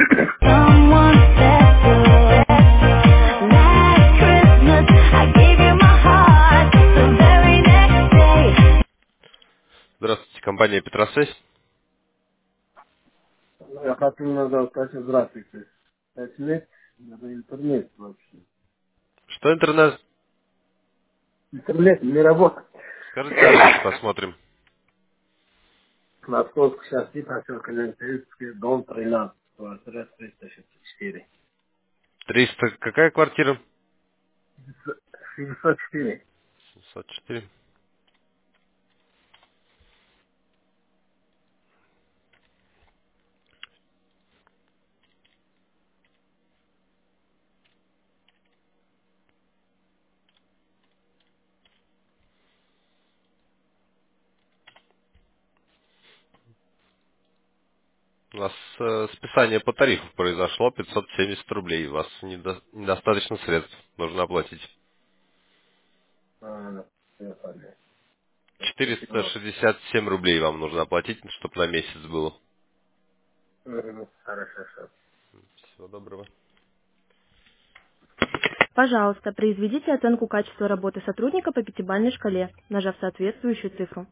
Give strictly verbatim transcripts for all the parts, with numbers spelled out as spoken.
Someone special. Last Christmas, I gave you my heart. The very next day. Здравствуйте, компания Петросвязь. Ну, я хочу иногда сказать здравствуйте. Пять лет, это интернет вообще. Что интернет? Интернет не работает. Скажите адрес, посмотрим. Московский шасси, поселка Лентейский, дом тринадцать, квартира триста шестьдесят четыре. триста, какая квартира? семьсот четыре. семьсот четыре. У нас э, списание по тарифу произошло, пятьсот семьдесят рублей. У вас недо- недостаточно средств, нужно оплатить. А, я понял. четыреста Спасибо. шестьдесят семь рублей вам нужно оплатить, чтобы на месяц было. Мгм. Хорошо, хорошо. Всего доброго. Пожалуйста, произведите оценку качества работы сотрудника по пятибалльной шкале, нажав соответствующую цифру.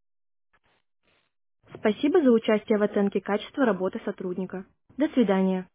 Спасибо за участие в оценке качества работы сотрудника. До свидания.